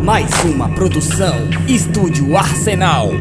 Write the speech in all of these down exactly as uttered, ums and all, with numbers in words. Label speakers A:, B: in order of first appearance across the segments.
A: Mais uma produção, Estúdio Arsenal.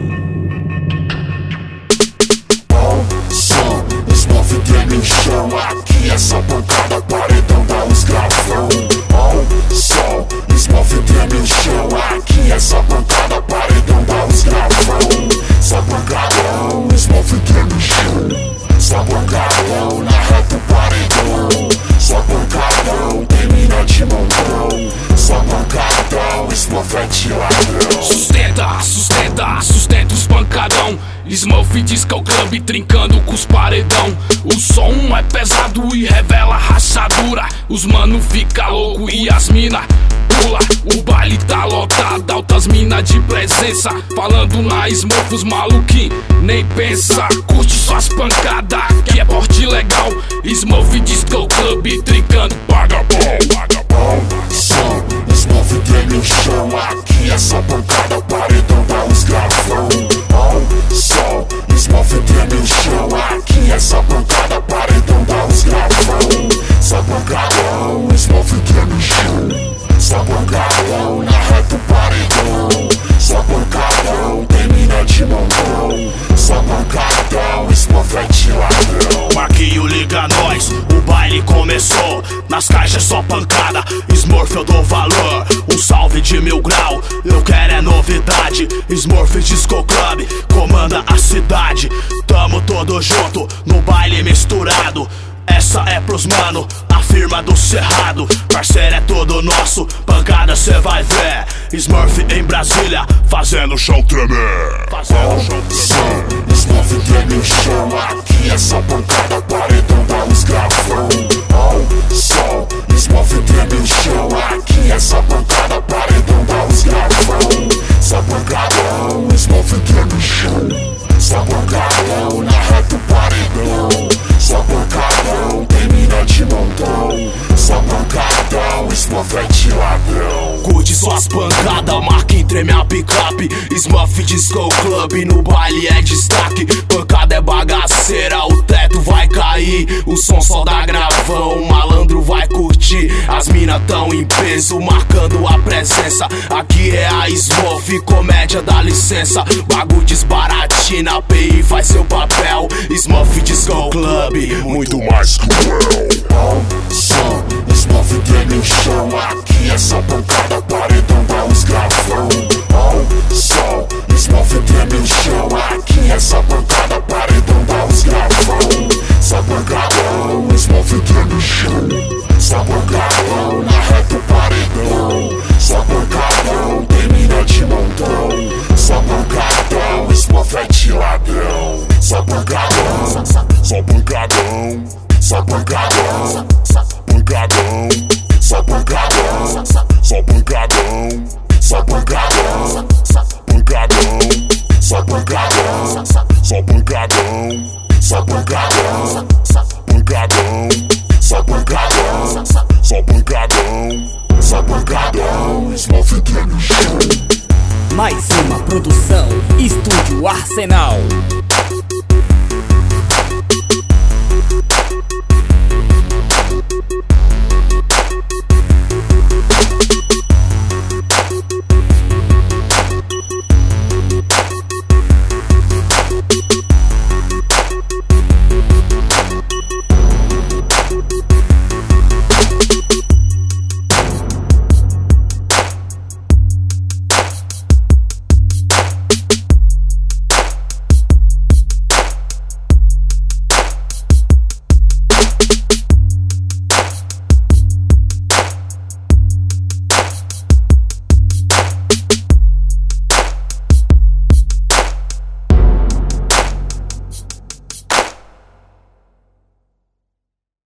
B: Som, Smurf Game Show. Aqui é só pancada, paredão, dá uns gravão. Oh, som, Smurf Game Show. Aqui é só pancada, paredão, dá uns gravão. Só pancadão, Smurf Game Show. Só pancadão, na reta do paredão. Só pancadão, termina de montão. Só pancadão, Smurf é de ladrão.
C: Sustenta, sustenta, sustenta os pancadão. Smurf Disco Club trincando com os paredão. O som é pesado e revela rachadura. Os mano fica louco e as mina pula. O baile tá lotado, altas mina de presença. Falando na Smurf, os maluquinhos nem pensa. Curte suas pancadas, que é porte legal. Smurf Disco Club trincando, paga bom, paga bom.
B: Som, Smurf Game Show. Aqui é só pancada, paredão, dá uns gravão. Oh, som, Smurf Game Show. Aqui é só pancada, paredão, dá uns gravão. Só pancadão, Smurf Game Show. Só pancadão, na reta do paredão. Só pancadão, termina de montão. Só pancadão, Smurf é de ladrão.
D: Marquinho liga nós, o baile começou. Nas caixas só pancada, Smurf eu dou valor. Um salve de mil grau, eu quero é novidade. Smurf Disco Club, comanda a cidade. Tamo todo junto, no baile misturado. Essa é pros mano, a firma do Cerrado. Parceiro é todo nosso, pancada cê vai ver. Smurf em Brasília, fazendo o chão tremer. Fazendo o chão tremer.
B: Smurf Game Show. Aqui é só pancada, paredão, dá uns gravão. Oh, som, Smurf Game Show. Aqui é só pancada, paredão, dá uns gravão. Só pancadão, Smurf Game Show. Só pancadão, na reta do paredão. Só pancadão, termina de montão. Só pancadão, Smurf é de ladrão.
D: Curte suas pancadas, Marquinhos treme a picape. Smurf Disco Club, no baile é destaque. Pancada é bagaceira, o teto vai cair. O som só dá gravão, o malandro vai curtir. As mina tão em peso, marcando a presença. Aqui é a Smurf, comédia dá licença. Bagulho desbaratina, a P I faz seu papel. Smurf Disco Club, muito mais cruel.
B: Oh, som, Smurf Game Show. Aqui é só pancada, paredão, dá uns gravão. Oh, som, Smurf Game Show. Aqui é só pancada, paredão, dá uns gravão. Só pancadão, Smurf Game Show. Só pancadão, na reta do paredão. Só pancadão, termina de montão. Só pancadão, Smurf é de ladrão. Só pancadão, só pancadão. Só pancadão, pancadão. Só pancadão, só pancadão. Só pancadão, pancadão. Só pancadão, só pancadão. Só pancadão, pancadão. Só pancadão, só pancadão. Só pancadão, Smurf Game Show.
A: Mais uma produção, Estúdio Arsenal.